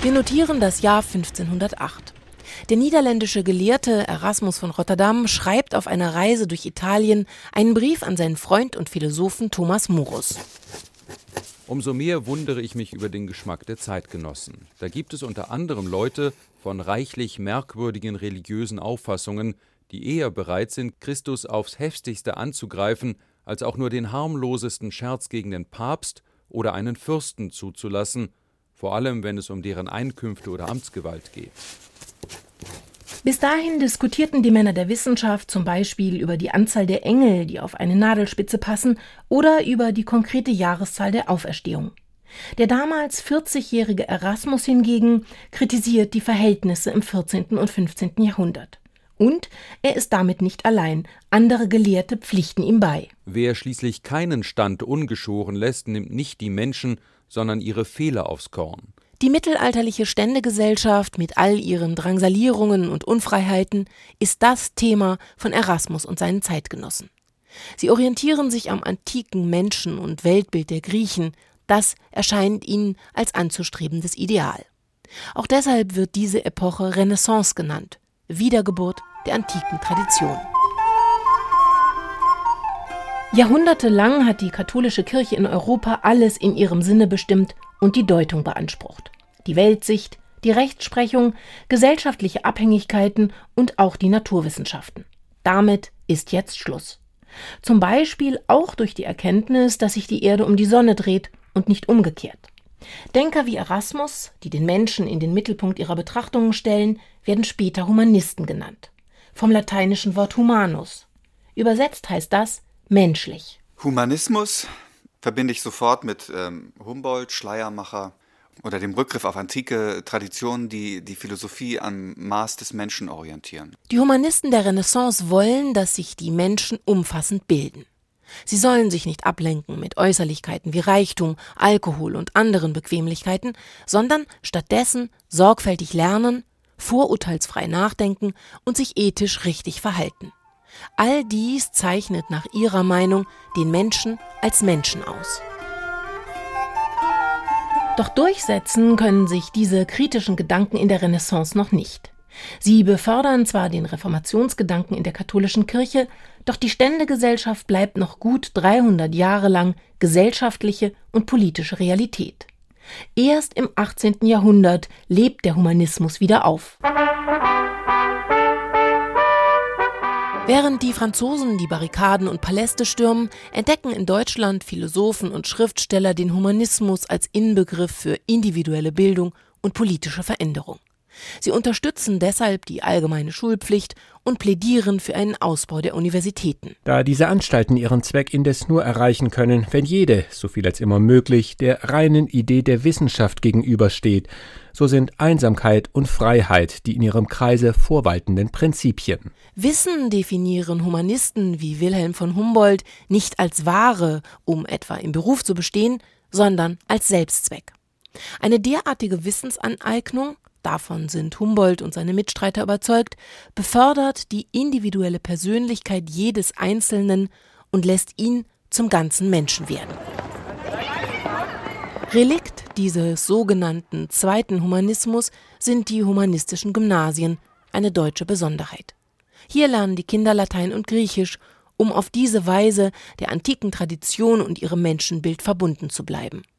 Wir notieren das Jahr 1508. Der niederländische Gelehrte Erasmus von Rotterdam schreibt auf einer Reise durch Italien einen Brief an seinen Freund und Philosophen Thomas Morus. Umso mehr wundere ich mich über den Geschmack der Zeitgenossen. Da gibt es unter anderem Leute von reichlich merkwürdigen religiösen Auffassungen, die eher bereit sind, Christus aufs Heftigste anzugreifen, als auch nur den harmlosesten Scherz gegen den Papst oder einen Fürsten zuzulassen, vor allem wenn es um deren Einkünfte oder Amtsgewalt geht. Bis dahin diskutierten die Männer der Wissenschaft zum Beispiel über die Anzahl der Engel, die auf eine Nadelspitze passen, oder über die konkrete Jahreszahl der Auferstehung. Der damals 40-jährige Erasmus hingegen kritisiert die Verhältnisse im 14. und 15. Jahrhundert. Und er ist damit nicht allein, andere Gelehrte pflichten ihm bei. Wer schließlich keinen Stand ungeschoren lässt, nimmt nicht die Menschen, sondern ihre Fehler aufs Korn. Die mittelalterliche Ständegesellschaft mit all ihren Drangsalierungen und Unfreiheiten ist das Thema von Erasmus und seinen Zeitgenossen. Sie orientieren sich am antiken Menschen- und Weltbild der Griechen. Das erscheint ihnen als anzustrebendes Ideal. Auch deshalb wird diese Epoche Renaissance genannt, Wiedergeburt der antiken Tradition. Jahrhundertelang hat die katholische Kirche in Europa alles in ihrem Sinne bestimmt und die Deutung beansprucht. Die Weltsicht, die Rechtsprechung, gesellschaftliche Abhängigkeiten und auch die Naturwissenschaften. Damit ist jetzt Schluss. Zum Beispiel auch durch die Erkenntnis, dass sich die Erde um die Sonne dreht und nicht umgekehrt. Denker wie Erasmus, die den Menschen in den Mittelpunkt ihrer Betrachtungen stellen, werden später Humanisten genannt. Vom lateinischen Wort humanus. Übersetzt heißt das menschlich. Humanismus verbinde ich sofort mit Humboldt, Schleiermacher oder dem Rückgriff auf antike Traditionen, die die Philosophie am Maß des Menschen orientieren. Die Humanisten der Renaissance wollen, dass sich die Menschen umfassend bilden. Sie sollen sich nicht ablenken mit Äußerlichkeiten wie Reichtum, Alkohol und anderen Bequemlichkeiten, sondern stattdessen sorgfältig lernen, vorurteilsfrei nachdenken und sich ethisch richtig verhalten. All dies zeichnet nach ihrer Meinung den Menschen als Menschen aus. Doch durchsetzen können sich diese kritischen Gedanken in der Renaissance noch nicht. Sie befördern zwar den Reformationsgedanken in der katholischen Kirche, doch die Ständegesellschaft bleibt noch gut 300 Jahre lang gesellschaftliche und politische Realität. Erst im 18. Jahrhundert lebt der Humanismus wieder auf. Während die Franzosen die Barrikaden und Paläste stürmen, entdecken in Deutschland Philosophen und Schriftsteller den Humanismus als Inbegriff für individuelle Bildung und politische Veränderung. Sie unterstützen deshalb die allgemeine Schulpflicht und plädieren für einen Ausbau der Universitäten. Da diese Anstalten ihren Zweck indes nur erreichen können, wenn jede, so viel als immer möglich, der reinen Idee der Wissenschaft gegenübersteht, so sind Einsamkeit und Freiheit die in ihrem Kreise vorwaltenden Prinzipien. Wissen definieren Humanisten wie Wilhelm von Humboldt nicht als Ware, um etwa im Beruf zu bestehen, sondern als Selbstzweck. Eine derartige Wissensaneignung, davon sind Humboldt und seine Mitstreiter überzeugt, befördert die individuelle Persönlichkeit jedes Einzelnen und lässt ihn zum ganzen Menschen werden. Relikt dieses sogenannten zweiten Humanismus sind die humanistischen Gymnasien, eine deutsche Besonderheit. Hier lernen die Kinder Latein und Griechisch, um auf diese Weise der antiken Tradition und ihrem Menschenbild verbunden zu bleiben.